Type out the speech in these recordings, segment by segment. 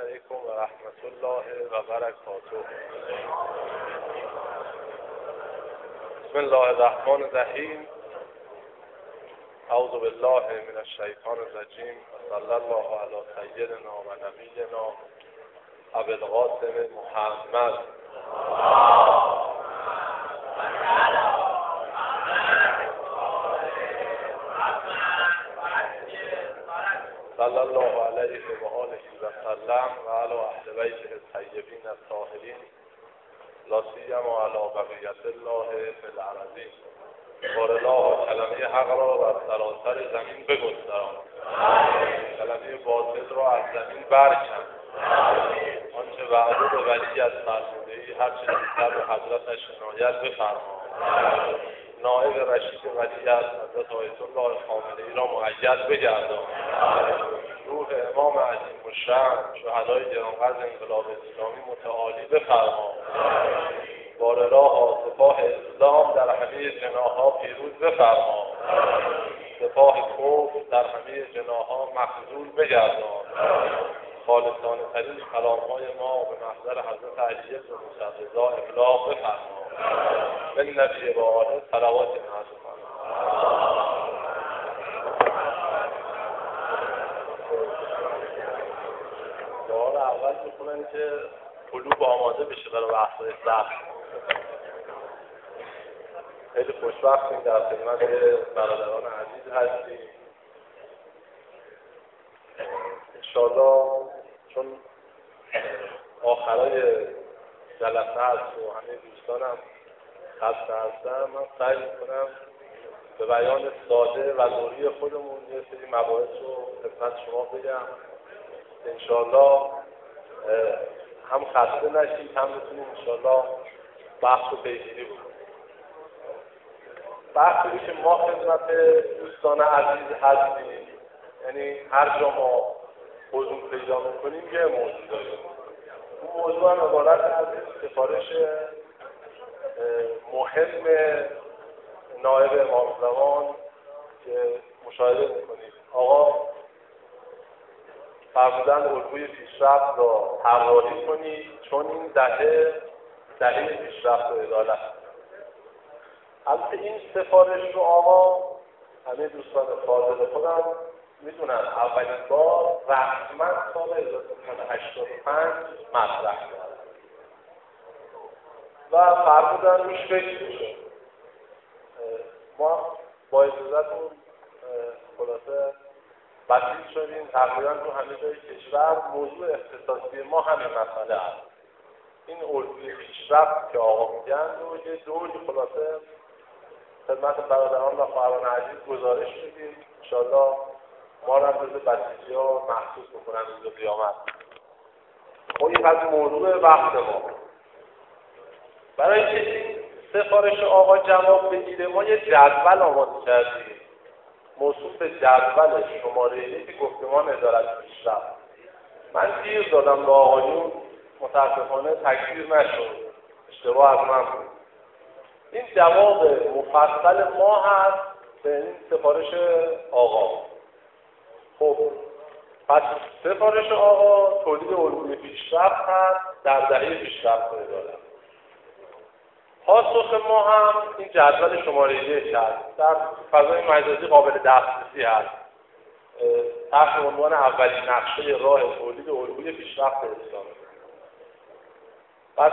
علیکم و رحمت الله و برکاته. بسم الله الرحمن الرحیم. اعوذ بالله من الشیطان الرجیم و صلی الله علی سیدنا و نبینا ابی القاسم محمد صلی الله علیه و آله و سلم و علی اهل بیته الطیبین الطاهرین لا سیما علی بقیة الله فی الارضین. بارالله کلمه حق را بر سراسر زمین بگستران، کلمه باطل را از زمین برکن، آنچه وعده به ولیت فرموده‌ای هرچه دیگر به حضرتش عنایت بفرما. نائب رشید ولیت حضرت آیت الله خامنه‌ای را مؤید بگردان. روح امام عظیم الشأن شهدای گرانقدر انقلاب اسلامی متعالی بفرما. بار راه سپاه اسلام در همه جناح‌ها پیروز بفرما. سپاه کفر در همه جناح‌ها مخذول بگردان. خالصانه ترین کلام‌های ما به محضر حضرت علی بن موسی رضا ابلاغ بفرما. به نبی و آله صلوات نازل دعا اول می‌کنن که قلوب آماده بشه برای بحث‌های سخت. خیلی خوشبختیم در خدمت برادران عزیز هستیم. انشاءالله چون آخرای جلسه هست و همه دوستانم خسته هستم، من سعی میکنم به بیان ساده و ضروری خودمون یه سری مباحث رو خدمت شما بگم. انشاءالله هم خسته نشید، هم بتونیم انشاءالله بحث رو پیگیری بکنیم. بحثی که ما خدمت دوستان عزیز هستیم، یعنی هر جا ما حضور پیدا میکنیم یه موضوع داریم. اون موضوع هم عبارت از سفارش مهم نایب امام زمان که مشاهده میکنید. آقا فرمودن الگوی پیشرفت را طراحی کنید چون این دهه پیشرفت و عدالت. البته این سفارش رو آقا همه دوستان فاضل خودم میدونن اولین بار رسما سال 1985 مطرح کردن و فرمودن روش فکر بشه. ما با اجازهتون خلاصه بسیط شدیم. تقریبا تو همه جای کشور موضوع اختصاصی ما همین مسئله هست. این الگوی پیشرفت که آقا میگن رو یه دوری خلاصه خدمت برادران و خواهران عزیز گزارش میدیم. انشاءالله ما را هم جز بسیجی‌ها محسوس بکنن روز قیامت. خب این از موضوع وقت ما. برای اینکه این سفارش آقا جواب بگیره ما یه جدول آماده کردیم موصوف به جدول شماره 1 گفتمان عدالت پیشرفت. من دیر دادم به آقایون، متاسفانه تکثیر نشد، اشتباه از من بود. این جواب مفصل ما هست به این سفارش آقا. خب پس سفارش آقا تولید الگوی پیشرفت هست در دهه پیشرفت و عدالت. پاسخ ما هم این جدول شماره 1 هست، در فضای مجازی قابل دسترسی هست، تحت عنوان اولین نقشه راه تولید الگوی پیشرفت اسلامی. پس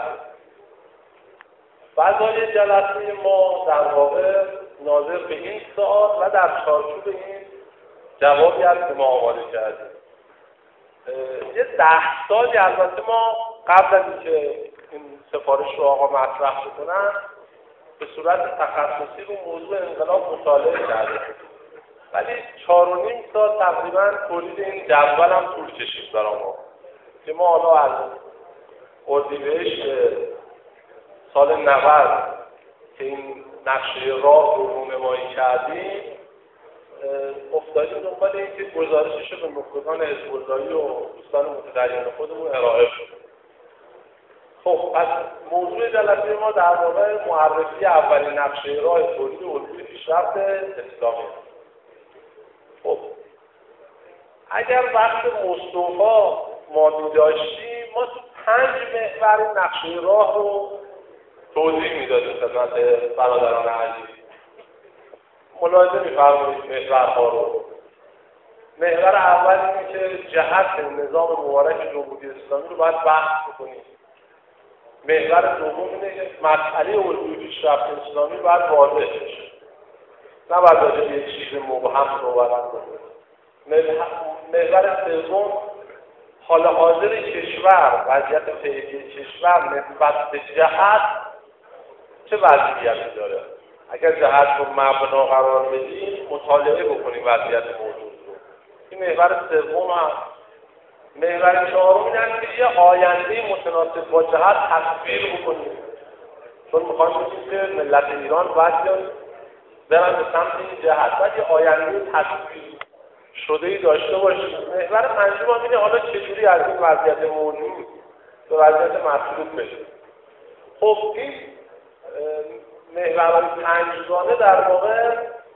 فضای جلسه ما در واقع ناظر به این سوال و در چارچوب این جوابی هست که ما آماده کردیم. یه 10 سالی البته ما قبل از اینکه این سفارش رو آقا مطرح بکنن به صورت تخصصی رو موضوع انقلاب مطالعه کردیم، ولی 4.5 سال تقریبا تولید این جدول هم طول کشید برای ما که ما حالا از اردیبهشت سال 90 که این نقشه راه رو رونمایی کردیم افتادیم دنبال اینکه گزارشش رو به نخبگان حزب‌اللهی و دوستان متدین خودمون ارائه شد. خب از موضوع جلسه ما در واقع معرفی اولین نقشه راه تولید الگوی پیشرفت اسلامی. خب اگر وقت مصطفی ما داشتیم ما تو 5 محور نقشه راه رو توضیح میدادیم خدمت برادران عزیز. ملاحظه می‌فرمایید محورها رو. محور اول اینه که جهت نظام مبارک جمهوری اسلامی رو باید بحث بکنیم. محور دوم اینه که مسئله الگوی پیشرفت اسلامی باید واضح بشه. نباید راجع به یک چیز مبهم صحبت کنیم. محور سوم حال حاضر کشور، وضعیت فعلی کشور نسبت به جهت چه وضعیتی داره. اگر جهت رو مبنا قرار بدیم مطالعه بکنیم وضعیت موجود رو. این محور سوم هست. محور چهارم این است که یه آینده متناسب با جهت تصویر بکنیم. چون میخوایم بگیم که ملت ایران باید برن به سمت این جهت، باید یه آینده تصویر شده‌ای داشته باشیم. محور پنجم هم اینه حالا چجوری از این وضعیت موجود به وضعیت مطلوب برسیم. خب این محورهای 5 گانه در واقع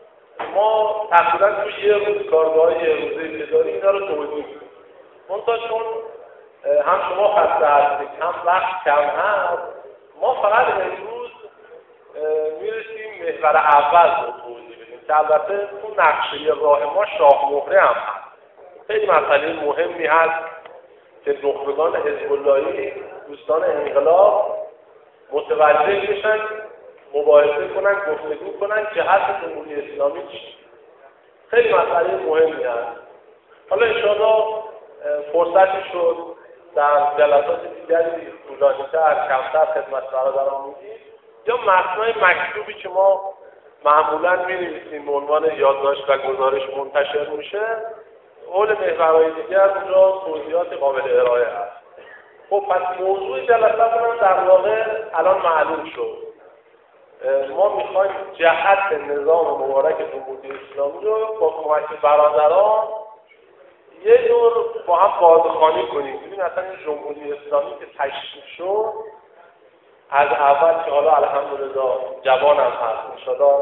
ما تقریبا توی یه روز کارگاه یه روزه که داریم اینا رو توضیح میدیم. منتها چون هم شما خسته هستید هم وقت کم هست، ما فقط امروز میرسیم محور اول رو توضیح بدیم که البته تو نقشه راه ما شاهمهره هم هست. خیلی مسئله مهمی هست که نخبگان حزب اللهی دوستان انقلاب متوجه بشن، مباحثه کنن، گفتگو کنن جهت جمهوری اسلامی چی. خیلی مسئله مهمی هست. حالا انشاءالله فرصتی شد در جلسات دیگری طولانی‌تر کمتر خدمت برادران میگیم یا متنای مکتوبی که ما معمولاً می‌نویسیم به عنوان یادداشت و گزارش منتشر میشه، حول محورهای دیگر اونجا توضیحات قابل ارائه هست. خب پس موضوع جلسه‌مون در واقع الان معلوم شد. ما میخوایم جهت نظام مبارک جمهوری اسلامی رو با کمک برادران یه دور با هم بازخوانی کنیم. ببین اصلا این جمهوری اسلامی که تشکیل شد از اول که حالا الحمدلله جوانم هست انشاءالله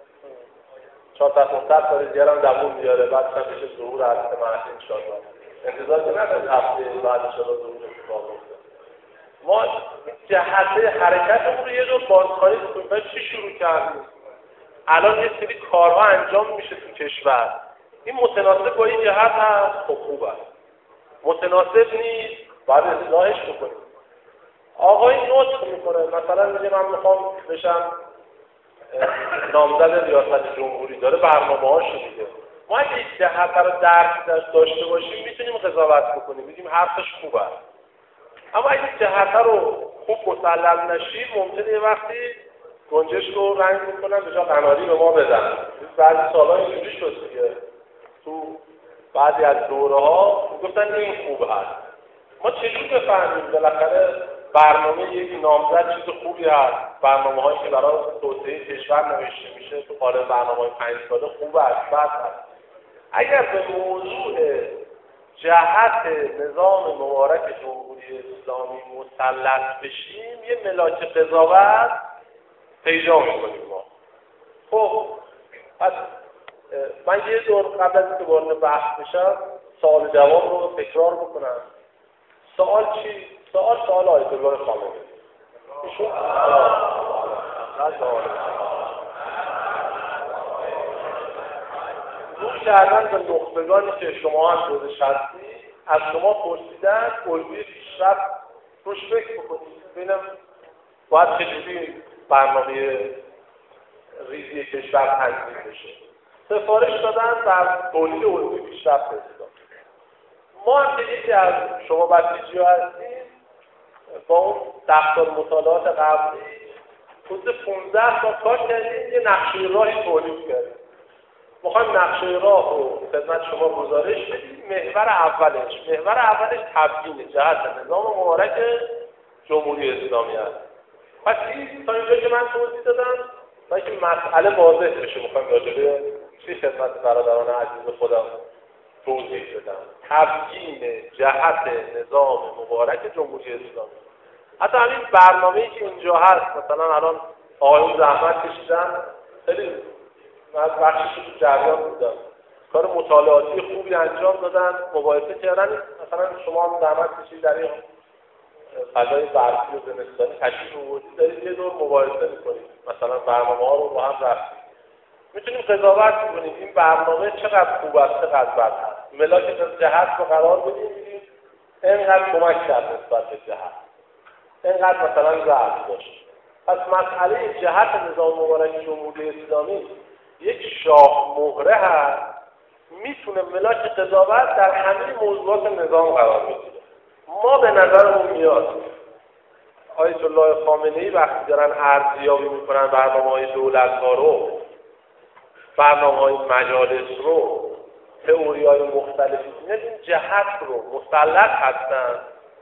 400 سال دیگر هم دوون بیاره، بعد هم بشه ظهور عرض محض انشاءالله. انتظار که ندارید هفته بعد انشاءالله ظهور اتفاق بیفته. ما جهت حرکتمون رو یه دور بازخوانی کنیم. چی شروع کردیم؟ الان یه سری کارها انجام میشه تو کشور. این متناسب با این جهت هست، خب خوب است. متناسب نیست، باید اصلاحش بکنیم. آقای نطق میکنه، مثلا میگه من میخوام بشم نامزد ریاست جمهوری، داره برنامه‌هاشو میگه. ما اگه این جهت رو درک داشته باشیم میتونیم قضاوت بکنیم، بگیم حرفش خوب است. اما اگه جهت رو خوب مسلم نشیم ممکنه یه وقتی گنجش رو رنگ میکنن به جا قناری به ما بدن. بعضی سال‌ها اینجوری شد دیگه. تو بعضی از دوره‌ها گفتن این خوب هست. ما چجور بفهمیم بالاخره برنامه یک نامزد چیز خوبی هست؟ برنامه‌هایی که برای توسعه کشور نوشته میشه تو قالب برنامه‌های 5 ساله خوب است، بد هست. اگر به موضوع جهت نظام مبارک جمهوری اسلامی مسلط بشیم یه ملاک قضاوت پیدا می‌کنیم ما. خب پس من یه دور قبل از اینکه وارد بحث بشم سوال جواب رو تکرار بکنم. سوال چی؟ سوال آیت الله خامنه‌ای. ایشون روش کردن به نخبگانی که شما هم جزش هستید، از شما پرسیدن الگوی پیشرفت روش فکر بکنید. ببینم باید چجوری برنامه ریزی کشور تنظیم بشه. سفارش دادن در تولید الگوی پیشرفت اسلام. ما هم که یکی از شما بسیجی‌ها هستیم با اون دفتر مطالعات قبلی حدود 15 تا کار کردیم، یه نقشه راهی تولید کردیم. میخوایم نقشه راه رو خدمت شما گزارش بدیم. محور اولش تبیین جهت نظام مبارک جمهوری اسلامی است. پس این تا اینجا که من توضیح دادم تا اینکه مسئله واضح بشه میخوایم راجع به چی خدمت برادران عزیز خودم توضیح بدم. تبیین جهت نظام مبارک جمهوری اسلامی. حتی همین برنامه‌ای که اینجا هست، مثلا الان آقایون زحمت کشیدن، خیلی من از بخشش تو جریان بودم، کار مطالعاتی خوبی انجام دادن، مباحثه کردن. مثلا شما هم زحمت کشید در این فضای برقی و زمستانی تشریف آوردید دارید یه دور مبارزه میکنید، مثلا برنامه‌ها رو با هم رفتید، میتونیم قضاوت کنیم این برنامه چقدر خوب است چقدر بد است، ملاک جهت رو قرار بدیم ببینید اینقدر کمک کرد نسبت به جهت، اینقدر مثلا ضعف داشت. پس مسئله جهت نظام مبارک جمهوری اسلامی یک شاه مهره هست، میتونه ملاک قضاوت در همه موضوعات نظام قرار بگیره. ما به نظرمون میاد آیت الله خامنه‌ای وقتی دارن ارزیابی میکنن برنامه‌های دولت‌ها رو، برنامه‌های مجالس رو، تئوری‌های مختلفی، این جهت رو مسلط هستن،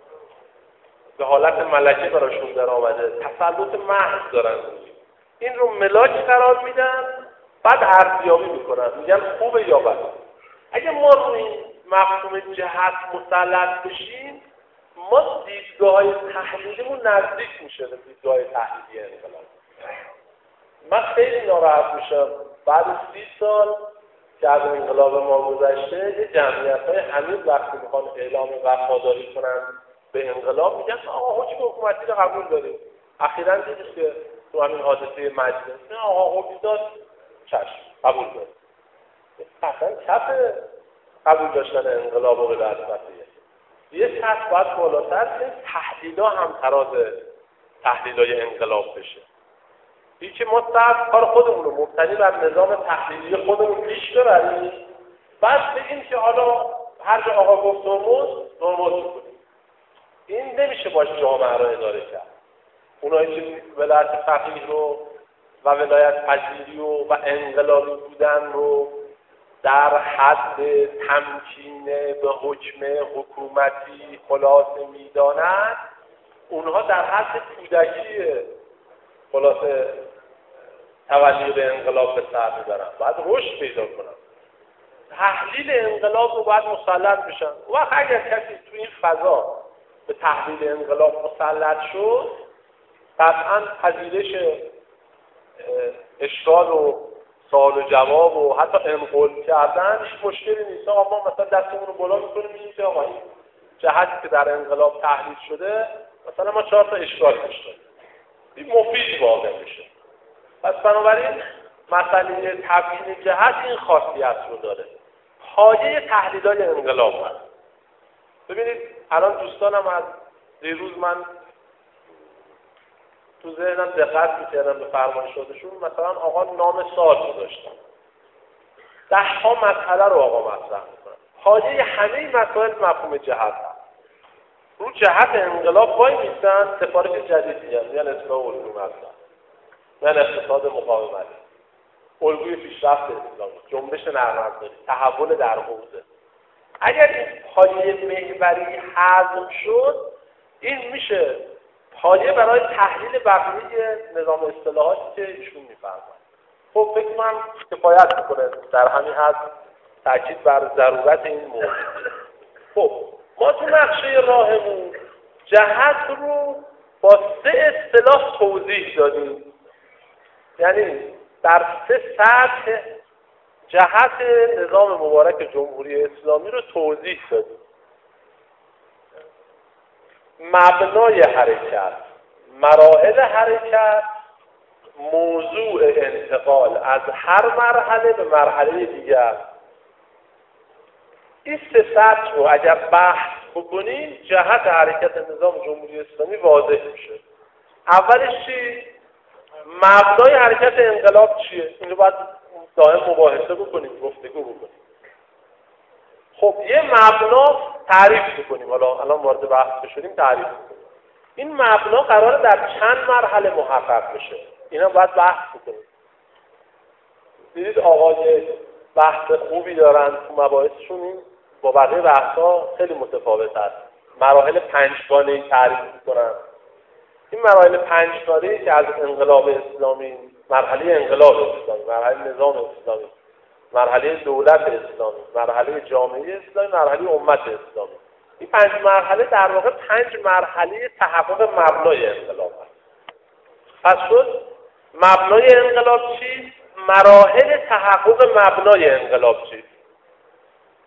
به حالت ملکه براشون در آمده، تسلط محض دارن، این رو ملاک قرار میدن، بعد ارزیابی میکنن میگن خوبه یا بده. اگه ما روی این مفهوم جهت مسلط بشیم، ما دیدگاه‌های تحلیلیمون نزدیک میشه به دیدگاه‌های تحلیلی انقلاب. من خیلی ناراحت میشم بعد 30 سال که از انقلاب ما گذشته، یه جمعیت‌های هنوز وقتی میخوان اعلام وفاداری کنن به انقلاب میگن آقا حکم حکومتی رو قبول داریم. اخیراً دیدید که تو همین حادثه مجلس نه آقا حکم داد چشم قبول داریم. اصلا کف قبول داشتن انقلاب رو به دست یه سطح باید بالاتر که تحلیل‌ها هم تراز تحلیل‌های انقلاب بشه. این که ما صرف کار خودمون رو مبتنی بر نظام تحلیلی خودمون پیش ببریم، بعد بگیم که حالا هر جا آقا گفت نرمز کنیم. این نمیشه باش جامعه رو اداره کرد. اونایی که ولایت فقیه رو و ولایت پذیری و انقلابی بودن رو در حد تمکین به حکم حکومتی خلاصه میدانند، اونها در حد کودکی خلاصه توجه به انقلاب به سر میبرن، باید رشد پیدا کنن. تحلیل انقلاب رو باید مسلط بشن. و اگر کسی تو این فضا به تحلیل انقلاب مسلط شد، قطعا پذیرش اشکال و سوال و جواب و حتی انقل کردن هیچ مشکلی نیست. آقا ما مثلا دستمون رو بالا میکنیم میگیم که آقا این جهتی که در انقلاب تحلیل شده مثلا ما 4 تا اشکال داشتیم، این مفید واقع میشه. پس بنابراین مسئله تبیین جهت این خاصیت رو داره. پایه تحلیل‌های انقلاب هست. ببینید الان دوستانم از دیروز من تو ذهنم دقت می‌کردم به فرمایشاتشون، مثلا آقا نام سال گذاشتن، 10 ها مسئله رو آقا مطرح می‌کنن. پایه همه مسائل مفهوم جهت هست. رو جهت انقلاب وای میستن، سفارش جدید میاد، میان اصلاح الگو مطرح، میان اقتصاد مقاومتی، الگوی پیشرفت اسلامی، جنبش نرم‌افزاری، تحول در حوزه. اگر این پایه محوری حذف شد، این میشه پایه برای تحلیل بقیه نظام اصطلاحاتی که ایشون می‌فرمایند. خب فکر کنم کفایت میکنه در همین حد تاکید بر ضرورت این موضوع. خب ما تو نقشه راهمون جهت رو با 3 اصطلاح توضیح دادیم، یعنی در 3 سطح جهت نظام مبارک جمهوری اسلامی رو توضیح دادیم. مبنای حرکت، مراحل حرکت، موضوع انتقال از هر مرحله به مرحله دیگر. این 3 سطح رو اگر بحث بکنیم جهت حرکت نظام جمهوری اسلامی واضح میشه. اولش چی؟ مبنای حرکت انقلاب چیه؟ این رو باید دائم مباحثه بکنیم، گفتگو بکنیم. خب یه مبنا تعریف بکنیم، حالا الان وارد بحث بشیم تعریف بکنیم. این مبنا قراره در چند مرحله محقق بشه، اینا باید بحث بکنیم. دیدید آقای بحث خوبی دارن تو مباحثشون، این با بقیه بحث‌ها خیلی متفاوت است. مراحل 5 گانه‌ای تعریف می‌کنن. این مراحل 5 گانه‌ای که از انقلاب اسلامی، مرحله انقلاب اسلامی، مرحله نظام اسلامی، مرحله دولت اسلامی، مرحله جامعه اسلامی، مرحله امت اسلامی، این 5 مرحله در واقع 5 مرحله تحقق مبنای انقلاب است. پس شد مبنای انقلاب چیست؟ مراحل تحقق مبنای انقلاب چیست؟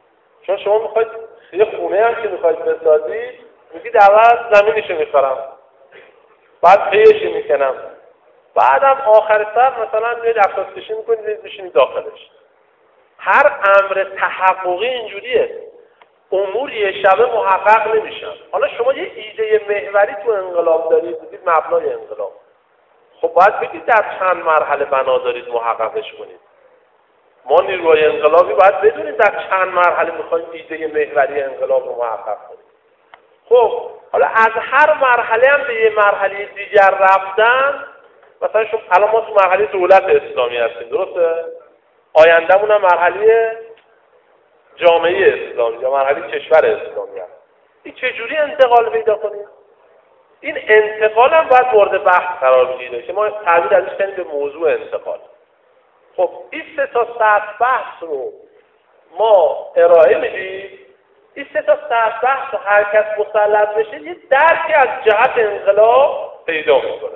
چون شما میخواید یه خونه هم که میخواید بسازید، میگید اول زمینشو میخرم، بعد پیش میکنم، بعدم آخر سر مثلا میاد افراسکشی میکنید میشینید داخلش. هر امر تحققی اینجوریه، امور یه شبه محقق نمیشن. حالا شما یه ایده محوری تو انقلاب دارید، بگید مبنای انقلاب، خب باید بگید در چند مرحله بنا دارید محققش کنید. ما نیروهای انقلابی باید بدونید در چند مرحله میخوایم ایده محوری انقلاب رو محقق کنیم. خب حالا از هر مرحله هم به یه مرحله دیگر رفتن، مثلا شما الان ما تو مرحله دولت اسلامی هستیم، درسته؟ آیندهمون هم مرحله جامعه اسلامی یا مرحله کشور اسلامی هست. این چجوری انتقال پیدا کنیم؟ این انتقال هم باید مورد بحث قرار بگیره که ما تعبیر ازش کنیم به موضوع انتقال. خب این 3 تا سطح بحث رو ما ارائه میدیم. این 3 تا سطح بحث رو هر کس مسلط بشه یه درکی از جهت انقلاب پیدا میکنه.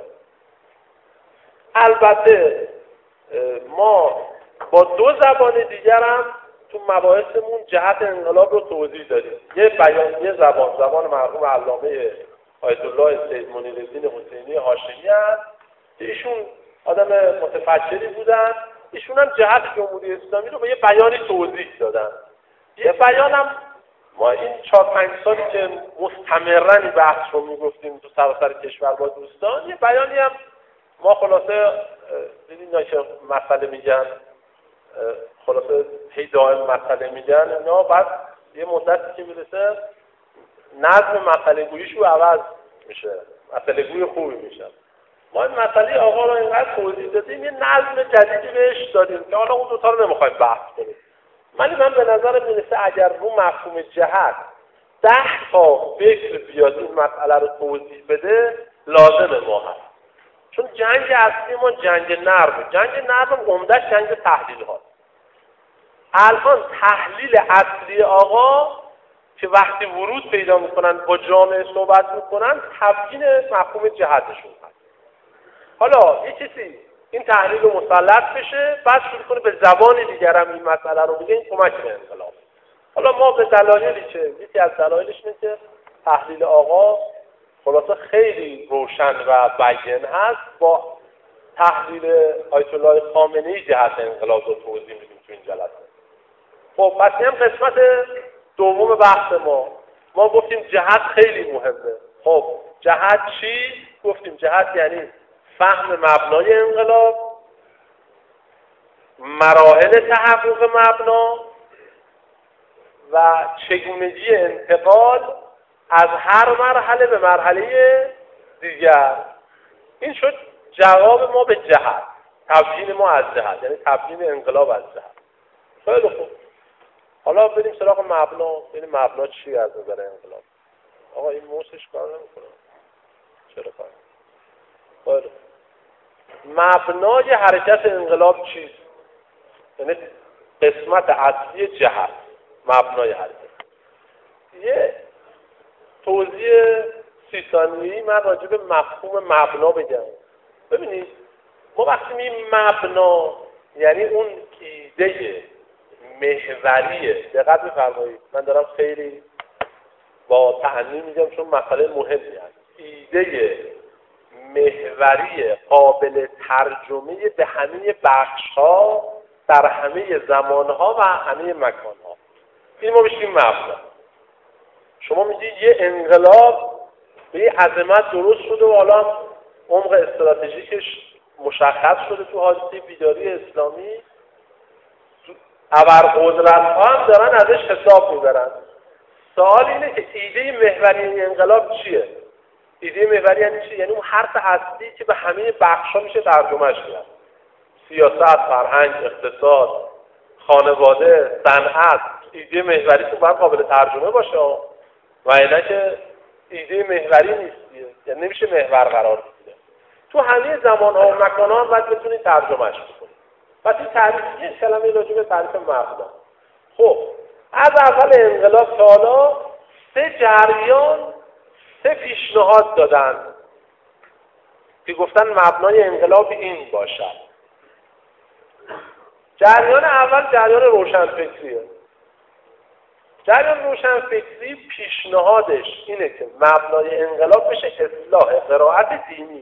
البته ما با 2 زبان دیگر هم تو مباحثمون جهت انقلاب رو توضیح دادیم. یه زبان مرحوم علامه آیت الله سید منیرالدین حسینی هاشمی هست که ایشون آدم متفکری بودن. ایشون هم جهت جمهوری اسلامی رو به یه بیانی توضیح دادن. یه بیانم ما این 4-5 سالی که مستمرا این بحث رو میگفتیم تو سراسر کشور با دوستان، یه بیانی هم ما خلاصه دیدین که مسئله میگن، خلاصه هی دائم مسئله میگن اینا، بعد یه مدتی که میرسه نظم مسئله گوییش رو عوض میشه، مسئله گوی خوبی میشه. ما این مسئله آقا رو اینقدر توضیح دادیم، یه نظم جدیدی بهش دادیم که حالا اون 2 تا رو نمیخوایم بحث کنیم. من به نظر میرسه اگر رو مفهوم جهت 10 تا فکر بیاد این مسئله رو توضیح بده، لازمه ما هست. چون جنگ اصلی ما جنگ نرمه. جنگ نرم عمده‌اش جنگ تحلیل هاست. الان تحلیل اصلی آقا که وقتی ورود پیدا میکنن با جامعه صحبت میکنن، تبیین مفهوم جهتشون هست. حالا یه کسی این تحلیل رو مسلط بشه، بعد شروع کنه به زبان دیگر هم این مسئله رو بگه، این کمک به انقلاب. حالا ما به دلایلی که یکی از دلایلش اینه که تحلیل آقا خلاصه خیلی روشن و بیان هست، با تحلیل آیت الله خامنه‌ای جهت انقلاب رو توضیح میدیم تو این جلسه. خب پس هم قسمت دوم بحث ما گفتیم جهت خیلی مهمه. خب جهت چی؟ گفتیم جهت یعنی فهم مبنای انقلاب، مراحل تحقق مبنا و چگونگی انتقال از هر مرحله به مرحله دیگر. این شد جواب ما به جهت، تبیین ما از جهت، یعنی تبیین انقلاب از جهت. خیلی خوب، حالا بریم سراغ مبنا. ببینیم مبنا چی از نظر انقلاب. آقا این موسش کار نمیکنه، چرا کار؟ خیلی مبنای حرکت انقلاب چیست؟ یعنی قسمت اصلی جهت، مبنای حرکت. یه توضیح 30 ثانیه‌ای من راجع به مفهوم مبنا بگم. ببینید ما وقتی میگیم مبنا یعنی اون ایده محوریه. دقت بفرمایید، من دارم خیلی با تأنی میگم چون مسئله مهمی هست. ایده محوری قابل ترجمه به همه بخش‌ها در همه زمان‌ها و همه مکان‌ها، این ما بشیم مبنا. شما میگید یه انقلاب به یه عظمت درست شده و حالا عمق استراتژیکش مشخص شده تو حادثه بیداری اسلامی، ابرقدرت‌ها هم دارن ازش حساب میبرن. سوال اینه که ایده محوری این انقلاب چیه؟ ایده محوری یعنی چی؟ یعنی اون حرف اصلی که به همه بخش‌ها میشه ترجمهش کرد. سیاست، فرهنگ، اقتصاد، خانواده، صنعت. ایده محوری تو باید قابل ترجمه باشه و اینا که ایده محوری نیست، یعنی نمیشه محور قرار بگیره. تو همه زمان‌ها و مکان‌ها باید بتونید ترجمهش کنید. پس این تعریف، یه کلمه راجع به تعریف مبنا. خب از اول انقلاب تا حالا 3 جریان 3 پیشنهاد دادن که گفتن مبنای انقلاب این باشد. جریان اول جریان روشنفکریه. جریان روشنفکری پیشنهادش اینه که مبنای انقلاب بشه اصلاح قرائت دینی.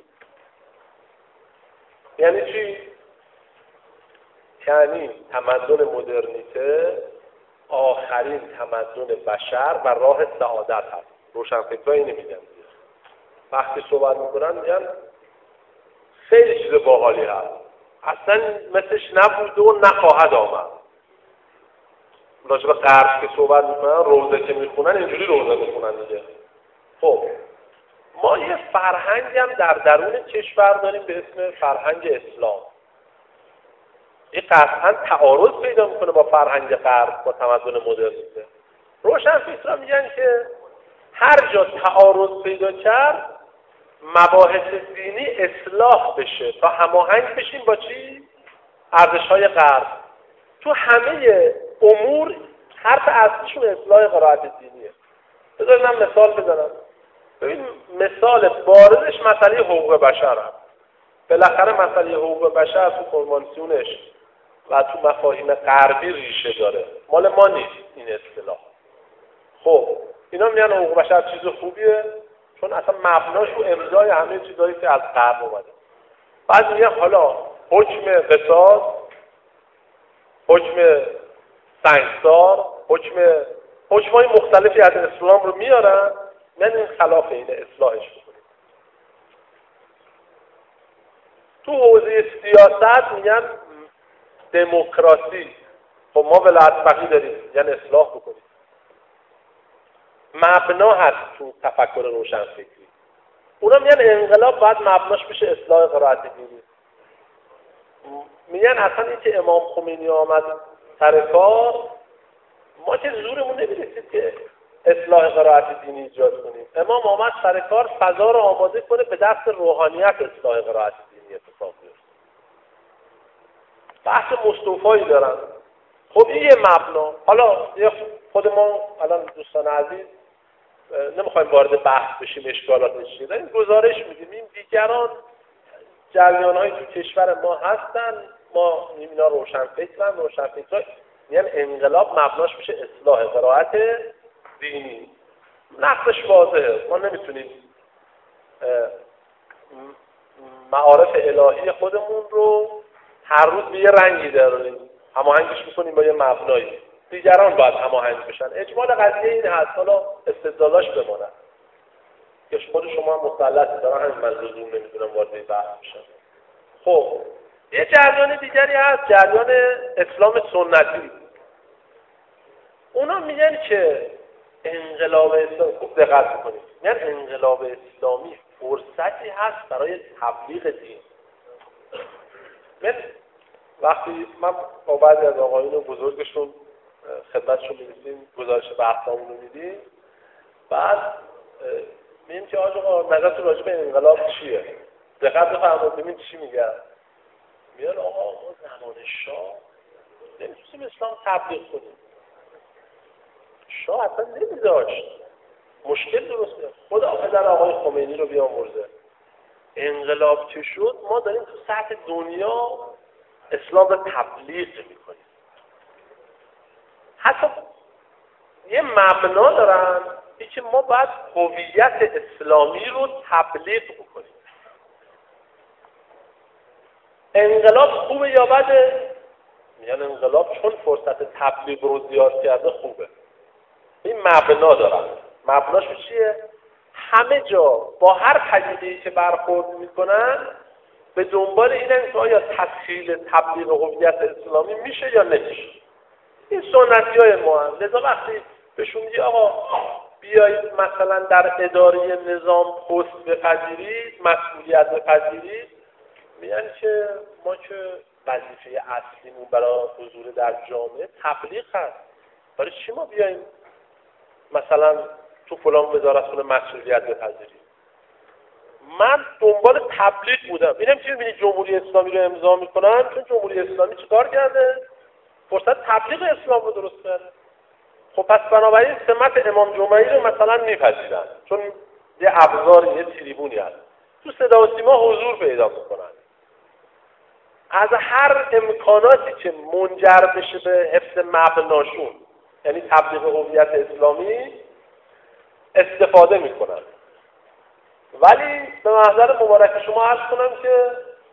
یعنی چی؟ یعنی تمدن مدرنیته آخرین تمدن بشر و راه سعادت هست. روشنفکرها اینو میگن. وقتی صحبت میکنن میگن خیلی چیز باحالی هست، اصلا مثلش نبوده و نخواهد آمد. راجع به غرب که صحبت میکنن، روزه که میخونن اینجوری روزه میخونن دیگه. خب ما یه فرهنگی هم در درون کشور داریم به اسم فرهنگ اسلام. این قطعا تعارض پیدا میکنه با فرهنگ غرب، با تمدن مدرنیته. روشنفکرها میگن که هر جا تعارض پیدا کرد مباحث دینی اصلاح بشه تا هماهنگ بشیم با چی؟ ارزش‌های غرب. تو همه امور حرف اصلیشون اصلاح قرائت دینیه. بذارید من مثال بزنم. ببین مثال بارزش مسئله حقوق بشر هست. بالاخره مسئله حقوق بشر تو کنوانسیونش و تو مفاهیم غربی ریشه داره. مال ما نیست این اصطلاح. خب اینا میگن حقوق بشر چیز خوبیه چون اصلا مبناش رو امضای همه چیزایی که از غرب اومده. بعد میگن حالا حکم قصاص، حکم سنگسار، حکمای مختلفی از اسلام رو میارن، من این خلاف اینه، اصلاحش بکنیم. تو حوزه سیاست میگن دموکراسی. خب ما ولایت فقیه داریم، یعنی اصلاح بکنیم. مبنا هست تو تفکر روشنفکری. اونا میگن انقلاب باید مبناش بشه اصلاح قرائت دینی. میگن اصلا این که امام خمینی آمد سر کار، ما که زورمون نمیرسید که اصلاح قرائت دینی ایجاد کنیم. امام آمد سر کار فضا رو آماده کنه به دست روحانیت اصلاح قرائت دینی اتفاق بیفته. بحث مصطفایی دارن. خب این یه مبنا. حالا خود ما الان دوستان عزیز نمیخوایم وارد بحث بشیم اشکالاتش چیه، داریم گزارش میدیم. این دیگران جریان‌های تو کشور ما هستن، ما اینا روشنفکرها میگن انقلاب مبناش میشه اصلاح قرائت دینی. نقصش واضحه. ما نمیتونیم معارف الهی خودمون رو هر روز به یه رنگی دراریم، هماهنگش میکنیم با یه مبنایی. دیگران باید هماهنگ بشن. اجمال قضیه این هست. حالا استدلالاش بماند که خود شما مسلطی دارن، همین من لزوم نمیدونم وارد بحث بشن. خب یه جریان دیگری هست، جریان اسلام سنتی. اونا میگن که انقلاب اسلامی، خوب دقت کنید، میگن انقلاب اسلامی فرصتی هست برای تبلیغ دین. وقتی من با بعضی از آقایون بزرگشون خدمتشون می‌رسیم، گزارش بحثامون رو میدیم، بعد میگیم که آقا نظرتون راجع به انقلاب چیه؟ دقت بفرمایید ببین چی میگن. میگن آقا ما زمان شاه نمی‌تونیم اسلام تبلیغ کنیم. شاه اصلا نمی‌ذاشت. مشکل درست میاد. خدا پدر آقای خمینی رو بیامرزه. انقلاب که شد ما داریم تو سطح دنیا اسلام رو تبلیغ میکنیم. حتی یه مبنا دارن این که ما باید هویت اسلامی رو تبلیغ بکنیم. انقلاب خوبه یا بده؟ میگن انقلاب چون فرصت تبلیغ رو زیاد کرده خوبه. این مبنا دارن. مبناش چیه؟ همه جا با هر پدیده‌ای که برخورد میکنن به دنبال اینن که آیا تسهیل تبلیغ هویت اسلامی میشه یا نمیشه. این سنتی‌های ما هم. لذا وقتی بهشون میگی آقا بیایید مثلا در اداره نظام پست بپذیرید، مسئولیت بپذیرید، میگن که ما که وظیفه اصلیمون برای حضور در جامعه تبلیغ هست. برای چی ما بیاییم مثلا تو فلان وزارتخونه مسئولیت بپذیریم؟ من دنبال تبلیغ بودم. اینم چی می‌بینی جمهوری اسلامی رو امضا میکنن؟ چون جمهوری اسلامی چیکار کرده؟ فرصت تبلیغ اسلام رو درست کرده. خب پس بنابراین سمت امام جمعی رو مثلا میپذیرن چون یه ابزار، یه تریبونی هست. تو صدا و سیما حضور پیدا میکنن. از هر امکاناتی که منجر بشه به حفظ مبناشون یعنی تبلیغ هویت اسلامی استفاده میکنن. ولی به محضر مبارک شما عرض کنم که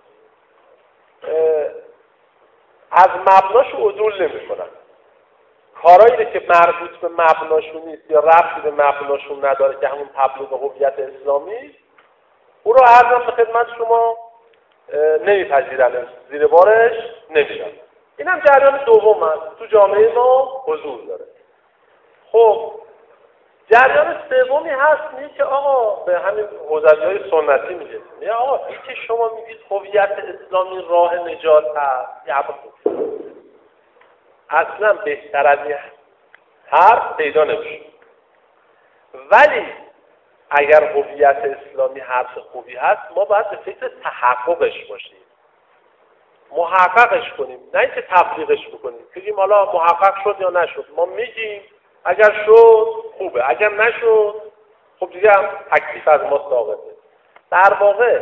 از مبناش عدول نمیکنن. کارایی که مربوط به مبناشون نیست یا ربطی به مبناشون نداره که همون تبلیغ هویت اسلامی، او رو عرضم به خدمت شما نمیپذیرن، زیر بارش نمیشن. این هم جریان دوم هست تو جامعه ما حضور داره. خب جریان سومی هست میگه که آقا به همین حوزوی‌های سنتی میگه آقا این که شما میگید هویت اسلامی راه نجات هست، اصلا بهتر از این حرف پیدا نمیشه. ولی اگر هویت اسلامی حرف خوبی هست، ما باید به فکر تحققش باشیم، محققش کنیم، نه اینکه تبلیغش بکنیم بگیم حالا محقق شد یا نشد. ما میگیم اگر شد خوبه، اگر نشد خب دیگه هم تکلیف از ما ساقطه. در واقع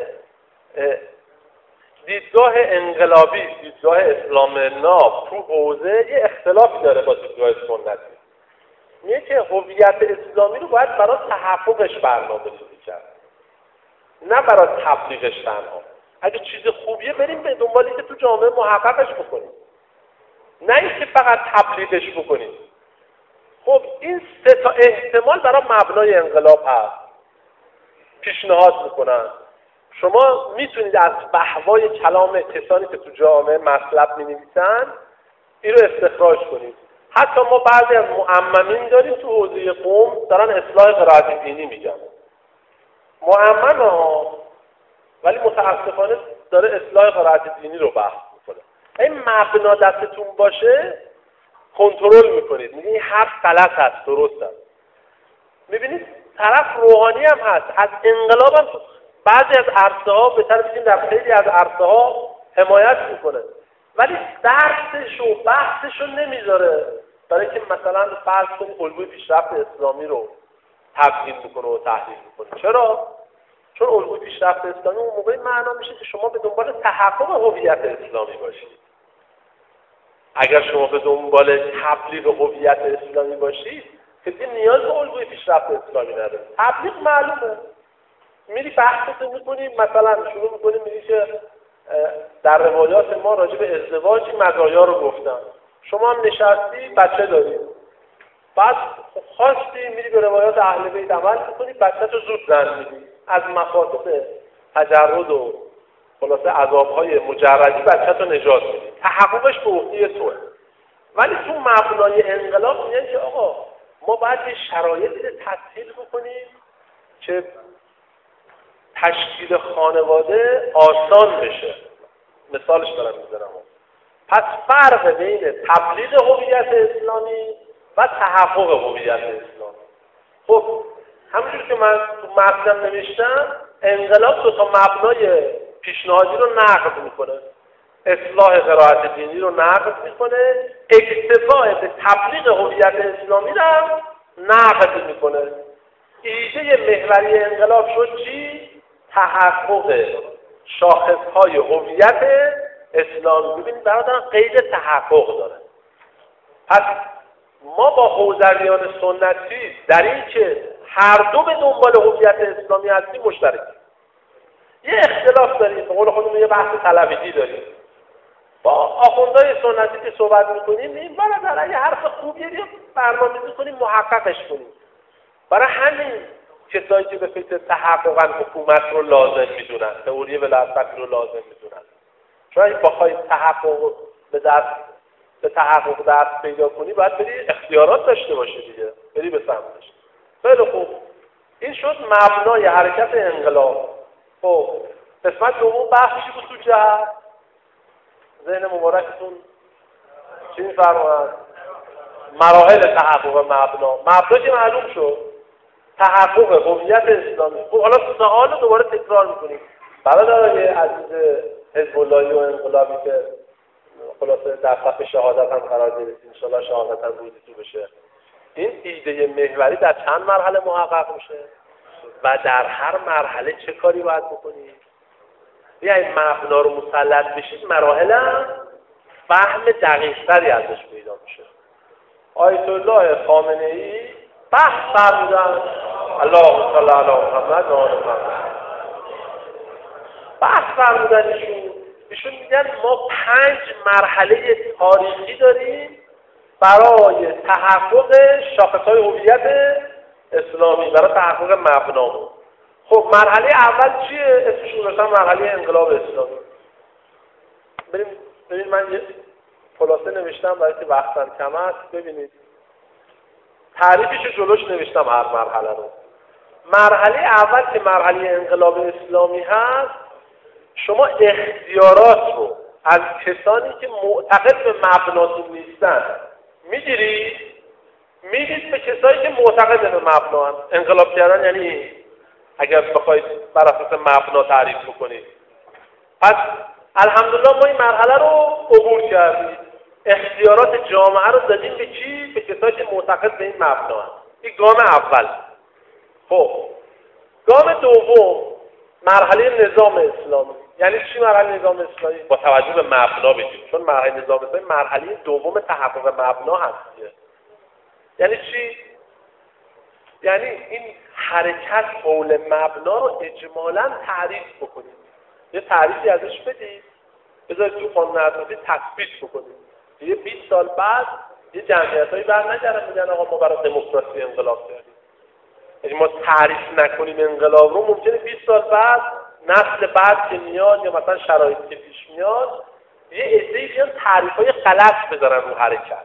دیدگاه انقلابی، دیدگاه اسلام ناب تو حوزه یه اختلافی داره با دیدگاه سنتی. میگه که هویت اسلامی رو باید برای تحققش برنامه‌ریزی کرد، نه برای تبلیغش تنها. اگه چیز خوبیه بریم به دنبالی که تو جامعه محققش بکنیم، نه اینکه فقط تبلیغش بکنیم. خب این سه تا احتمال برای مبنای انقلاب هست. پیشنهاد میکنن شما میتونید از بهوای کلام کسانی که تو جامعه مطلب مینویسن این رو استخراج کنید. حتی ما بعضی از معممین داریم تو حوزه قوم دارن اصلاح قرائت دینی میگن. معمم ها، ولی متاسفانه داره اصلاح قرائت دینی رو بحث میکنه. این مبنا دستتون باشه کنترل میکنید، میگید این حرف غلط هست، درست هست. میبینید طرف روحانی هم هست، از انقلاب هم بعضی از عرصه ها به طرف این در خیلی از عرصه ها حمایت میکنه، ولی درسش و بحثش رو نمیذاره برای که مثلا فرض کنید الگوی پیشرفت اسلامی رو تبیین میکنه و تحلیل میکنه. چرا؟ چون الگوی پیشرفت اسلامی اون موقعی معنا میشه که شما به دنبال تحقق هویت اسلامی باشید. اگر شما به دنبال تبلیغ هویت اسلامی باشید که دیگه نیاز به الگوی پیشرفت اسلامی نداره. تبلیغ معلومه، میری بحثتو میکنی، مثلا شروع میکنی میگی که در روایات ما راجع به ازدواج مزایا رو گفتن، شما هم نشستی بچه داری، بعد خواستی میری به روایات اهل بیت عمل میکنی، بچه‌تو زود زن میدی، از مفاسد تجرد و خلاصه عذاب‌های مجردی بچه‌تو نجات میدی، تحققش به عهده توئه. ولی تو مبنای انقلاب میگن که آقا ما باید یه شرایطی رو تسهیل بکنیم که تشکیل خانواده آسان بشه. مثالش دارم میزنم. پس فرق بین تبلیغ هویت اسلامی و تحقق هویت اسلامی. خب همونجور که من تو متنم نوشتم، انقلاب دو تا مبنای پیشنهادی رو نقض میکنه. اصلاح قرائت دینی رو نقض میکنه، اکتفاء به تبلیغ هویت اسلامی رو نقض میکنه. ایده محوری انقلاب شد چی؟ تحقق شاخصهای هویت اسلامی. ببینید برادران قید تحقق داره. پس ما با حوزویان سنتی در این که هر دو به دنبال هویت اسلامی هستیم مشترکیم. یه اختلاف داریم، به قول خودمون یه بحث طلبیدی داریم. با آخوندهای سنتی که صحبت میکنیم این برادر اگه حرف خوبیه بیا برنامه‌ریزی کنیم، محققش کنیم. برای همین کسایی که به فکر تحققاً حکومت رو لازم میدونن، تئوری ولایت رو لازم میدونن، چون اگه بخوای تحقق به تحقق دست پیدا کنی باید بری اختیارات داشته باشی دیگه، بری به سمتش. خیلی خوب، این شد مبنای حرکت انقلاب. خب قسمت دوم بحث چی بود تو جهت؟ ذهن مبارکتون چی می‌فرمایند؟ مراحل تحقق مبنا. مبنا که معلوم شد، تحقق هویت اسلامی. خب حالا سوال رو دوباره تکرار می‌کنیم. برادرای عزیز حزب اللهی و انقلابی که خلاصه در صف شهادت هم قرار گرفتیم، ان شاءالله شهادت هم روزی تو بشه. این ایده محوری در چند مرحله محقق میشه و در هر مرحله چه کاری باید بکنید؟ بیایید مبنا رو مسلط بشید، مراحل هم فهم دقیق‌تری ازش پیدا میشه. آیت الله خامنه‌ای بحث فرمودن، اللهم صل علی محمد و آل محمد. بحث فرمودن ایشون میگن ما 5 مرحله تاریخی داریم برای تحقق شاخص‌های هویت اسلامی، برای تحقق مبنامون. خب مرحله اول چیه؟ اسمش رو گذاشتم مرحله انقلاب اسلامی. ببین من یه خلاصه نوشتم برای که وقتم کم است. ببینید تعریفش جلوش نوشتم هر مرحله رو. مرحله اول که مرحله انقلاب اسلامی هست، شما اختیارات رو از کسانی که معتقد به مبناتون نیستن میدید به کسایی که معتقد به مبنا. انقلاب کردن یعنی اگر بخواید بر اساس مبنا تعریف بکنید. پس الحمدلله ما این مرحله رو عبور کردیم. اختیارات جامعه رو دادیم به کی؟ به کسایی که معتقد به این مبنا هست. این گام اول. خب گام دوم مرحله نظام اسلامی. یعنی چی مرحله نظام اسلامی؟ با توجه به مبنا بگیم، چون مرحله نظام اسلامی مرحله دوم تحقق مبنا هست. یعنی چی؟ یعنی این حرکت حول مبنا رو اجمالاً تعریف بکنید. یه تعریفی ازش بدید، بذارید تو قانون اساسی تثبیت بکنید. یه 20 سال بعد یه جمعیتایی برنگردن میگن آقا ما برای دموکراسی انقلاب کردیم. یعنی ما تعریف نکنیم انقلاب رو، ممکنه 20 سال بعد نسل بعد که میاد یا مثلا شرایطی که پیش میاد یه عده‌ای بیان تعریف‌های غلط بذارن رو حرکت.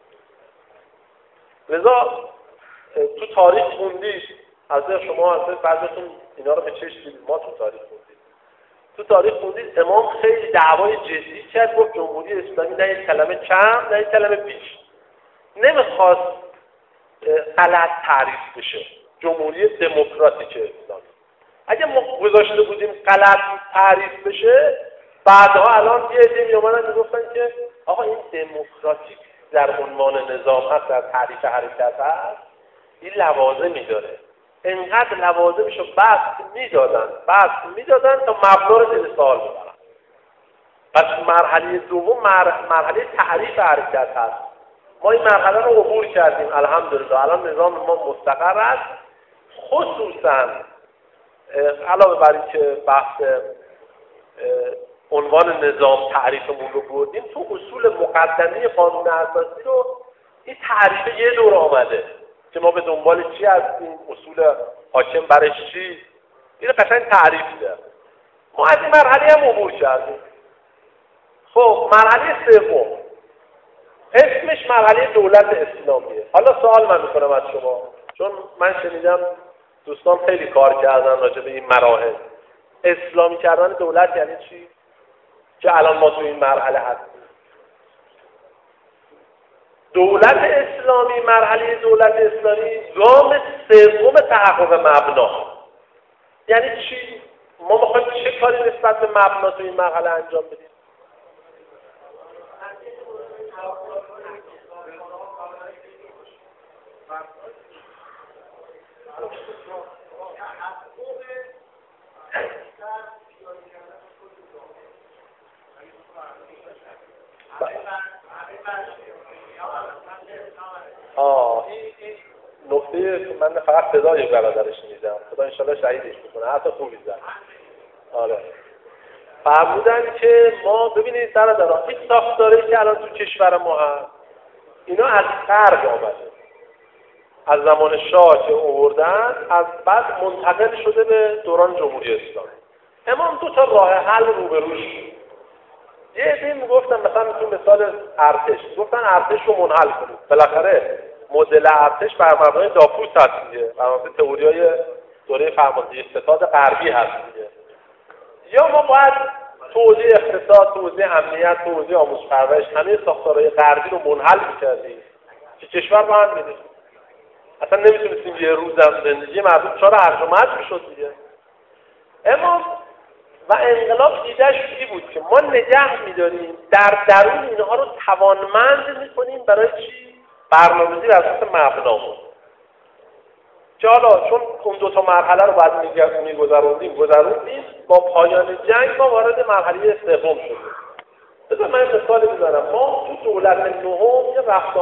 لذا تو تاریخ خوندید، از شما از بعضیتون اینا رو به چشم دیدید، ما تو تاریخ خوندید. تو تاریخ خوندید امام خیلی دعوای جدی کرد، گفت جمهوری اسلامی نه یک کلمه کم نه یک کلمه بیش. نمیخواست غلط تعریف بشه جمهوری دموکراتیک اسلامی. اگه ما گذاشته بودیم غلط تعریف بشه، بعدها الان یه عده میومدن میگفتن که آقا این دموکراتیک در عنوان نظام هست، در تعریف حرکت هست، این لوازمی داره. انقدر لوازمشو بحث میدادن تا مبنا رو زیر سوال ببرن. پس مرحله دوم مرحله تعریف حرکت هست. ما این مرحله رو عبور کردیم الحمدلله. الان نظام ما مستقر است. خصوصا علاوه بر این که بحث عنوان نظام تعریفمون رو بردیم، تو اصول مقدمه قانون اساسی رو این تعریف یه دور آمده که ما به دنبال چی هستیم، اصول حاکم برش چی، این قشنگ تعریف ده. ما از این مرحله هم عبور کردیم. خب مرحله سوم اسمش مرحله دولت اسلامیه. حالا سوال من میکنم از شما، چون من شنیدم دوستان خیلی کار کردن راجع به این مراحل. اسلامی کردن دولت یعنی چی؟ که الان ما تو این مرحله هستیم. دولت اسلامی، مرحله دولت اسلامی گام سوم تحقق مبنا. یعنی چی؟ ما میخوایم چه کاری نسبت به مبنا تو این مرحله انجام بدیم؟ این نکته که من فقط صدای برادرش میدم، خدا انشالله شهیدش میکنه، حتی خوبی زد. آره فرمودن که ما ببینید برادران، این ساختاری که الان تو کشور ما هست اینا از غرب آمده، از زمان شاه که آوردن، از بعد منتقل شده به دوران جمهوری اسلامی. امام دو تا راه حل روبروش. یه عده میگفتن مثلا تو مثال ارتش، گفتن ارتش رو منحل کنید. بالاخره مدل ارتش بر مبنای داپوس هست دیگه، بر مبنای تئوریای دوره فرماندهی ستاد غربی هست دیگه. یا ما باید توزیع اقتصاد، توزیع امنیت، توزیع آموزش پرورش، همه ساختارهای غربی رو منحل می‌کردیم که کشور با هم می‌رسید. اصلا نمیتونستیم یه روزم زندگی مردم چهار هرج و مرج میشد دیگه. امام و انقلاب ایدهش این بود که ما نگه می‌داریم، در درون اینها رو توانمند می‌کنیم برای چی؟ برنامه‌ریزی بر اساس مبنامون. که حالا چون اون دو تا مرحله رو بعد گذروندیم، با پایان جنگ ما وارد مرحله سوم شدیم. بذار من مثال بزنم. ما تو دولت نهم یه رفت آمد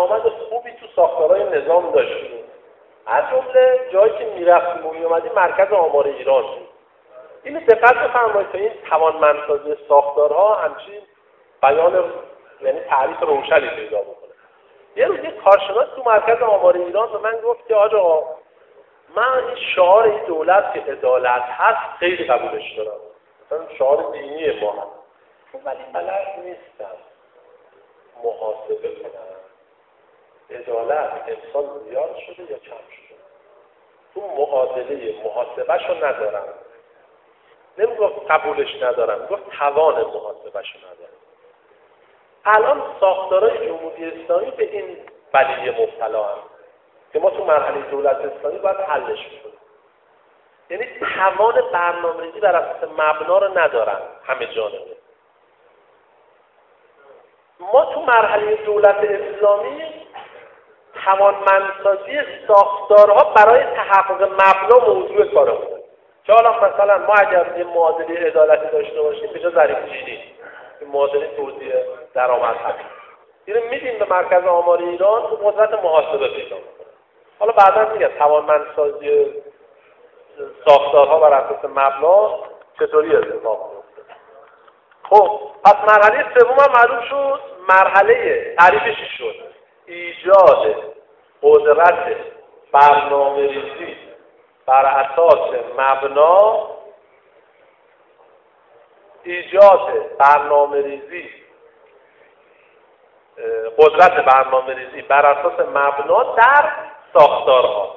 خوبی تو ساختارهای نظام داشتیم. از جمله جایی که میرفتیم و میومدیم مرکز آمار ایران بود. اینو دقت بفرمایید تا این توانمندسازی ساختارها همچین بیان یعنی تعریف روشنی پیدا بکنه. یه روز یک کارشناس تو مرکز آمار ایران به من گفت که آقا من این شعار این دولت که عدالت هست خیلی قبولش دارم. مثلا شعار دینی ما هست. ولی بلد نیستم محاسبه کنم عدالت انسان زیاد شده یا کم شده. تو معادله محاسبهشو ندارم. نمیگفت قبولش ندارم، گفت توان محاسبهشو ندارم. الان ساختارهای جمهوری اسلامی به این بلیه مبتلا هست که ما تو مرحله دولت اسلامی باید حلش کنیم. یعنی توان برنامه‌ریزی بر اساس مبنا رو ندارن همه جانبه. ما تو مرحله دولت اسلامی توانمندسازی ساختارها برای تحقق مبنا موضوع کارمونه. که حالا مثلا ما اگر یه معادله عدالتی داشته باشیم به جای ضریب‌چینی معادله توزیع درآمد هست. اینو میدیم به مرکز آمار ایران تو قدرت محاسبه پیدا میکنه. حالا بعدا میگم توانمندسازی ساختارها بر اساس مبنا چطوری اتفاق میفته. خب پس مرحله سوم هم معلوم شد. مرحله تعریفش شد ایجاد قدرت برنامه‌ریزی بر اساس مبنا، ایجاد برنامه‌ریزی قدرت برنامه‌ریزی بر اساس مبنا در ساختارها.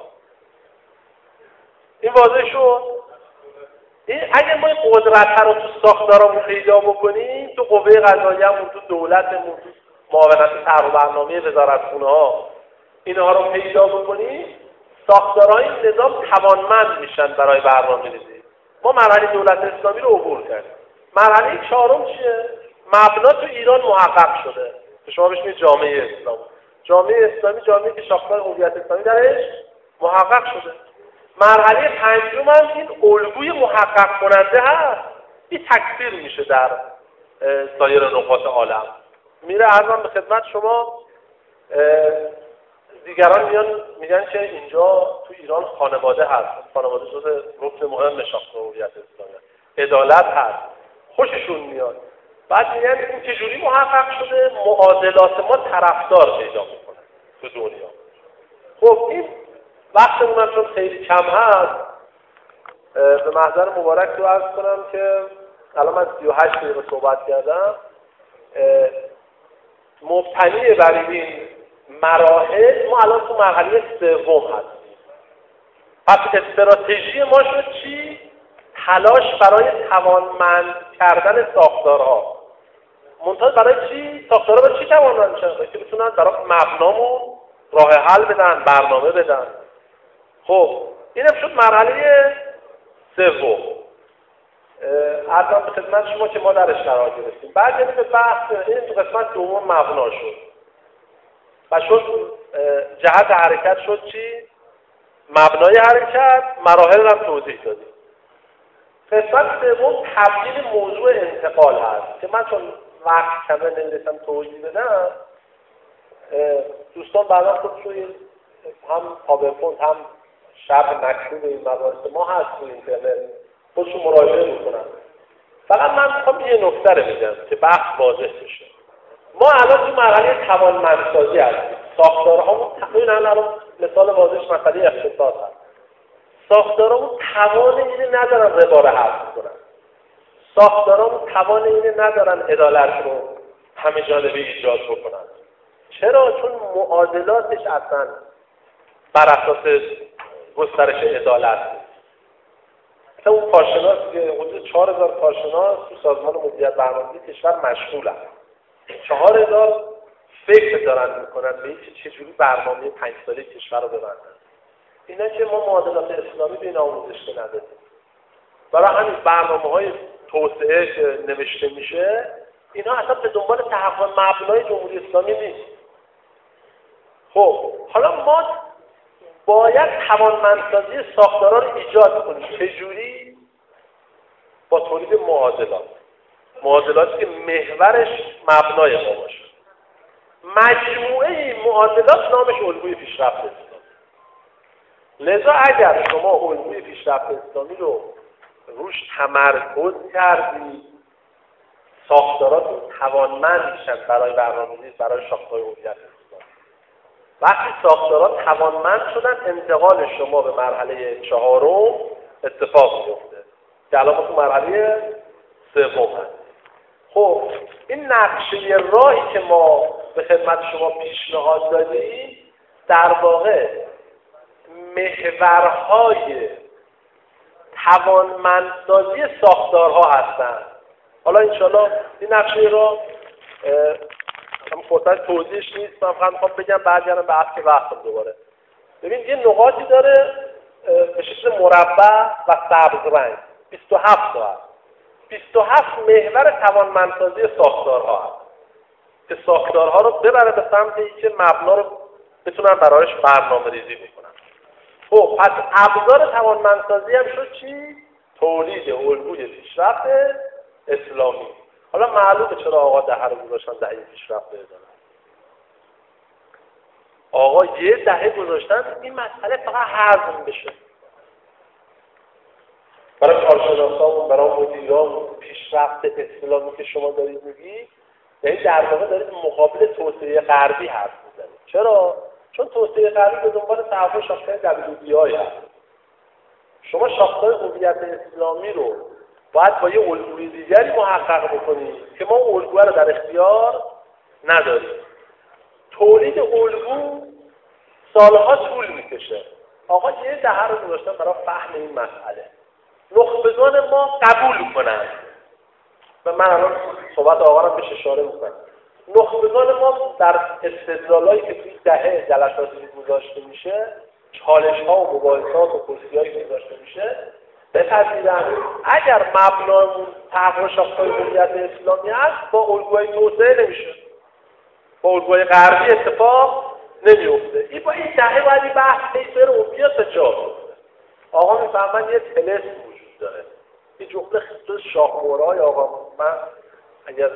این واضح شد. این اگه ما این قدرت رو تو ساختارامون پیدا بکنیم، تو قوه قضاییه‌مون، تو دولتمون، تو معاونت طرح و برنامه وزارتخونه‌ها اینها رو پیدا بکنیم، ساختارهای نظام توانمند میشن برای برنامه‌ریزی. ما مرحله دولت اسلامی رو عبور کردیم. مرحله چهارم چیه؟ مبنا تو ایران محقق شده. که شما بهش میگید جامعه اسلامی. جامعه اسلامی جامعه‌ای که ساختار هویت اسلامی درش محقق شده. مرحله پنجم هم این الگوی محقق کننده هست. این تکثیر میشه در سایر نقاط عالم. میره ارزم به خدمت شما، دیگران میان میگن که اینجا تو ایران خانواده هست. خانواده جزء رکن مهم ساختار هویت اسلامی. عدالت هست. خوششون میاد. بعد میگن این چجوری محقق شده؟ معادلات ما طرفدار پیدا میکنه تو دنیا. خب این وقتمون هم چون خیلی کم هست، به محضر مبارک رو عرض کنم که الان من 38 دقیقه صحبت کردم. مبتنی بر این مراحل ما الان تو مرحله سوم هستیم. پس استراتژی ما شد چی؟ تلاش برای توانمند کردن ساختارها. منتها برای چی؟ ساختارها برای چی توانمند میشن؟ که بتونن برای مبنامون راه حل بدن، برنامه بدن. خب اینم شد مرحله سوم. عرضم به خدمت شما که ما درش قرار گرفتیم. بعد یعنی به بحث این تو قسمت دوم مبنا شد و شد جهت حرکت شد چی؟ مبنای حرکت، مراحل هم توضیح دادیم. قسمت سوم تبدیل موضوع انتقال هست که من چون وقت کمه نمیرسم توضیح بدم. دوستان بعدا خودشون هم پاورپوینت هم شرح مکتوب این مباحث ما هست تو اینترنت خودشون مراجعه میکنن. فقط من میخوام یه نکته رو بگم که بحث واضح بشه. ما الان تو مرحله توانمندسازی هستیم. ساختارهامون الان مثال واضحش مسئله اقتصاد هست. ساختارامون توان اینه ندارن ربا رو حذف کنن. ساختارامون توان اینه ندارن عدالت رو همه جانبه ایجاد بکنن. چرا؟ چون معادلاتش اصلا بر اساس گسترش عدالت نیست. مثلا اون کارشناس که حدود 4000 کارشناس تو سازمان مدیریت برنامه‌ریزی کشور مشغولن. 4000 فکر دارن میکنن به اینکه چجوری برنامه 5 ساله کشور رو ببندن. اینا که ما معادلات اسلامی به این آموزش ندادیم. برای همین برنامه‌های توسعه که نوشته میشه اینا اصلا به دنبال تحقق مبنای جمهوری اسلامی نیست. خب حالا ما باید توانمندسازی ساختارها رو ایجاد کنیم. چجوری؟ با تولید معادلات. معادلاتی که محورش مبنای ما باشه. مجموعه معادلات نامش الگوی پیشرفت اسلامی. لذا اگر شما الگوی پیشرفت اسلامی رو روش تمرکز کردید، ساختاراتون توانمند میشن برای برنامه‌ریزی برای ساختار هویت اسلامی. وقتی ساختارات توانمند شدن، انتقال شما به مرحله چهارم اتفاق میفته که الان ما تو مرحله سوم هست. خب این نقشه راهی که ما به خدمت شما پیشنهاد دادیم در واقع محورهای توانمندسازی ساختارها هستند. حالا انشالله این نقشه را هم فرصت توضیحش نیست، من فقط میخوام بگم برگردم به اصل وقتم دوباره. ببین یه نقاطی داره به شکل مربع و سبز رنگ 27 تا هست. 27 محور توانمندسازی ساختارها هست که ساختارها رو ببره به سمت اینکه مبنا رو بتونن برایش برنامه ریزی بکنن. خب پس ابزار توانمندسازی هم شد چی؟ تولید الگوی پیشرفت اسلامی. حالا معلومه چرا آقا دهه رو گذاشتن دهه پیشرفت بزنن. آقا یه دهه گذاشتن این مسئله فقط هضم بشه. برای کارشناسامون، برای مدیران پیشرفت اسلامی که شما دارید میگی، یعنی در واقع دارید مقابل توسعه غربی حرف میزنید. چرا؟ چون توسعه غربی به دنبال تحول شاخص‌های WDI هست. شما شاخص‌های هویت اسلامی رو باید با یه الگوی دیگری محقق بکنید که ما اون الگوها رو در اختیار نداریم. تولید الگو سالها طول میکشه. آقا یه دهه رو گذاشتن برای فهم این مسئله. نخبگان ما قبول کنند. و من الان صحبت آقا رو بهش اشاره میکنم. نخبگان ما در استدلالایی که توی دهه جلساتی گذاشته میشه، چالش‌ها و مباحثات و پرسی‌هایی که گذاشته میشه، بپذیرن اگر مبنای تحول شاخص‌های هویت اسلامی است، با الگوهای توسعه نمیشه. با الگوهای غربی اتفاق نمیفته. این با این دهه باید این بحث پیسر اوبیا تا جا بیفته. آقا میفهمن یه طلسم وجود داره. این جمله خیلی شاهمورای آقا من اگر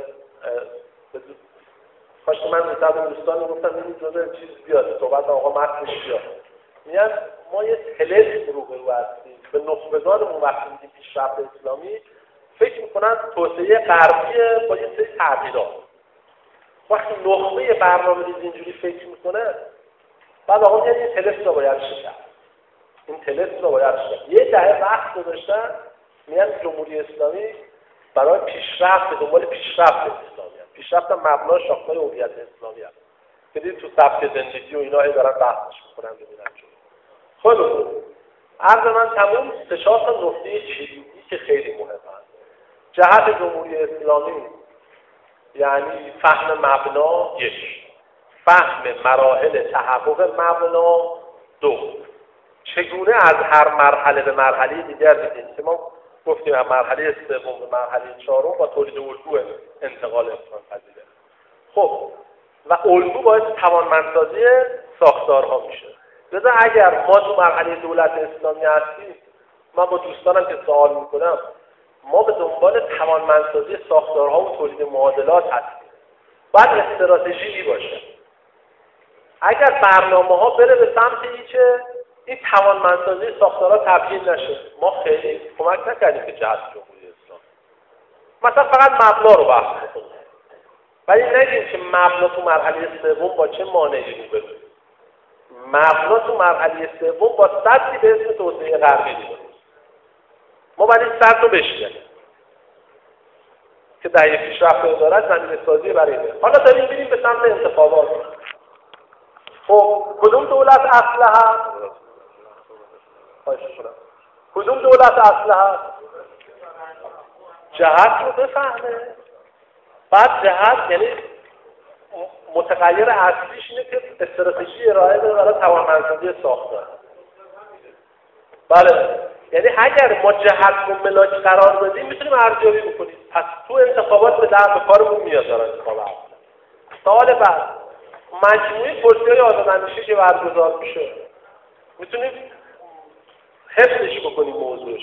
کاش من مثلا دوستان گفتم این جزء چیز بیاد صحبت آقا متنش بیاد. میگن ما یه طلسم رو هستیم. به نخبگانمون وقتی میگیم پیشرفت اسلامی فکر میکنن توسعه غربی با یه سری تغییرات. وقتی نخبه برنامه‌ریزی اینجوری فکر میکنه، بعد آقا میگن این طلسم رو باید شکست. این طلسم رو باید شکست. یه دهه وقت گذاشتن میگن جمهوری اسلامی برای پیشرفت به دنبال پیشرفت اسلامی هست. پیشرفت مبنا شاخص‌های هویت اسلامی هست. که دید تو سبک زندگی و اینا دارن بحثش میکنن ببینن چون. خیلی خوب. عرض من تموم 3-4 تا نکته کلیدی که خیلی مهمه. جهت جمهوری اسلامی یعنی فهم مبنا 1، فهم مراحل تحقق مبنا 2، چگونه از هر مرحله به مرحله دیگر دیدیم که ما گفتیم از مرحله سوم به مرحله چهارم با تولید الگو انتقال امکان پذیره. خب و الگو باعث توانمندسازی ساختارها میشه. لذا اگر ما تو مرحله دولت اسلامی هستیم، من با دوستانم که سوال میکنم، ما به دنبال توانمندسازی ساختارها و تولید معادلات هستیم. باید استراتژی باشه. اگر برنامه‌ها بره به سمت اینکه این توانمندسازی ساختارها تبیین نشه، ما خیلی کمک نکردیم که جهت جمهوری اسلامی. مثلا فقط مبنا رو بحث کنیم. ولی نگیم که مبنا تو مرحله سوم با چه مانعی روبرو. مبنا تو مرحله سوم با سطحی به اسم توسعه غربی روبرو. ما باید این سطح رو بشکنیم که در یک پیشرفت ادارت زمینه‌سازی برای اینه. حالا داریم میریم به سمت انتخابات. خب کدوم دولت اصل هست؟ کدوم دولت اصل هست؟ جهت رو بفهمه. بعد جهت یعنی متغیر اصلیش اینه که استراتژی ارائه بده برای توانمندسازی ساختار. بله، یعنی اگر ما جهت رو ملاک قرار بدیم میتونیم ارزیابی بکنیم. پس تو انتخابات به درد کارمون میاد در انتخاب اول. سوال بعد مجموعه پرسی‌های آزاداندیشی که برگزار میشه میتونیم حفظش بکنیم موضوعش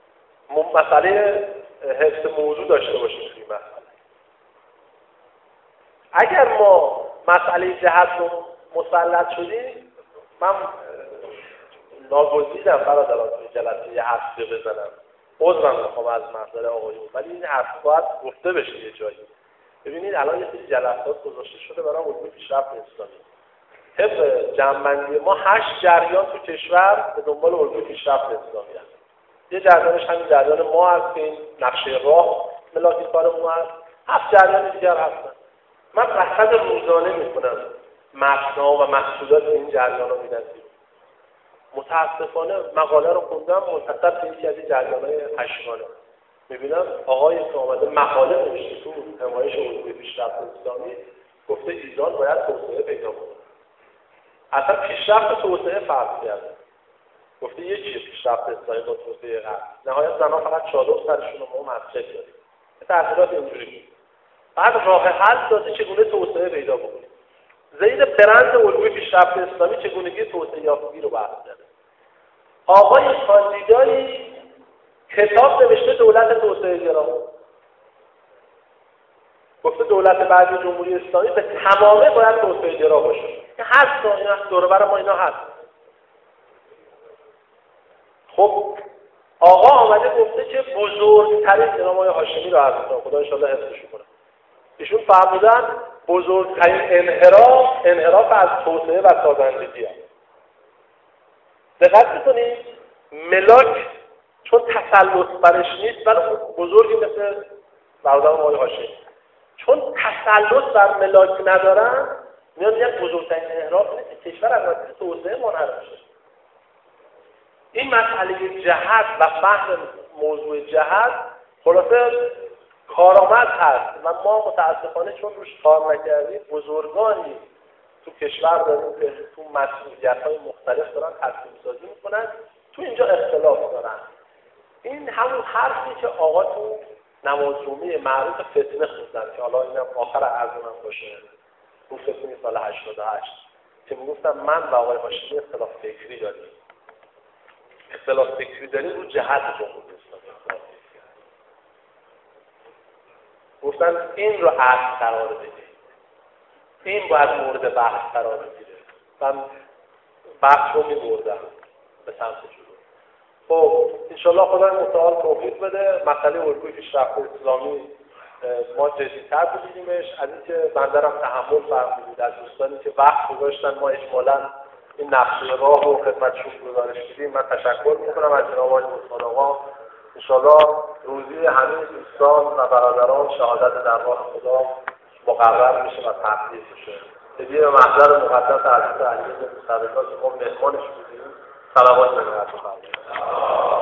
رو. مسئله حفظ موضوع داشته باشیم توی مسئله. اگر ما مسئله جهت رو مسلط شدیم، من ناگزیرم برادران توی جلسه یه حرفی بزنم، عذرم میخوام از محضر آقایون، ولی این حرف باید گفته بشه یه جایی. ببینید الان یه سری جلسات گذاشته شده برای علوم پیشرفت اسلامی. طبق جمع‌بندی ما 8 جریان تو کشور به دنبال علوم پیشرفت اسلامی هست. یه جریانش همین جریان ما هست که این نقشه راه ملاک کارمون هست. 7 جریان دیگر هستن. من رصد روزانه میکنم متن‌ها و محصولات این جریان رو میدن. متاسفانه مقاله رو خوندم منتسب به یکی از این جریان‌های پشیمانه. میبینم آقای که آمده مقاله نوشته تو حمایش علوم پیشرفت اسلامی، گفته ایران باید توسعه پیدا کنه. اصلا پیشرفت توسعه فرق کرده. گفته یکیه پیشرفت اسلامی با توسعه غرب. نهایت زنان فقط چادر سرشون رو ما مسجد داریم. تأثیرات اینجوری بود. بعد راه حل داده چگونه توسعه پیدا کنیم. زیر برند علوم پیشرفت اسلامی چگونگی توسعه یافتگی رو بحث کرده. آقای کاندیدایی کتاب نوشته دولت توسعه گرا. گفته دولت بعدی جمهوری اسلامی به تمامه باید توسعه گرا باشه. این هست، اینا دور و بر ما اینا هست. خب آقا آمده گفته که بزرگترین جناب آقای هاشمی رو عرض می‌کنم، خدا ان شاءالله حفظش کنه. ایشون فرمودن بزرگترین انحراف از توسعه و سازندگی است. دقت می‌کنید ملاک چون تسلط برش نیست، ولی بزرگی مثل برادران آقای هاشمی چون تسلط بر ملاک ندارن، میاد یک بزرگترین انحراف نیست که کشور از مسیر توسعه منحرف شه. این مسئله جهت و فهم موضوع جهت خلاصه کارآمد هست و ما متاسفانه چون روش کار نکردیم بزرگانی تو کشور داریم که تو مسئولیت‌های مختلف دارن تصمیم سازی میکنن، تو اینجا اختلاف دارن. این همون حرفی که آقا تو نمازجمعه معروف فتنه خوندن که حالا اینم آخر عرضم باشه، اون فتنه سال 88 که میگفتم من و آقای هاشمی اختلاف فکری داریم. اختلاف فکری داریم رو جهت جمهوری اسلامی. گفتن این رو اصل قرار بدید، این باید مورد بحث قرار بگیره. من بحث رو می‌بردم به سمت جلو. خب انشالله خدا متعال توفیق بده. مسئله علوم پیشرفت اسلامی ما جدی‌تر بگیریمش. از اینکه بنده هم تحمل فرمودید از دوستانی که وقت گذاشتن ما اجمالاً این نقشه راه رو خدمتشون گزارش بدیم، من تشکر میکنم از جناب آقای مصطفی آقا. انشالله روزی همه دوستان و برادران شهادت در راه خدا مقرر میشه و تحقیق میشه. هدیه به محضر مقدس حضرت علی بن ابی طالب که ما مهمانش بودیم، صلوات بر حضرت